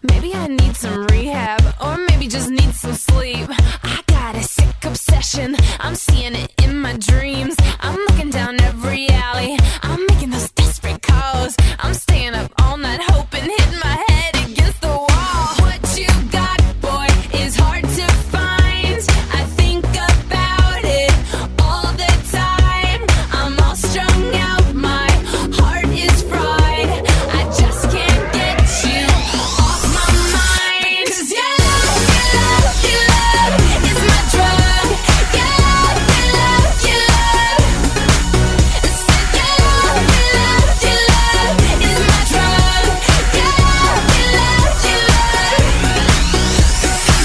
Maybe I need some rehab, or maybe just need some sleep.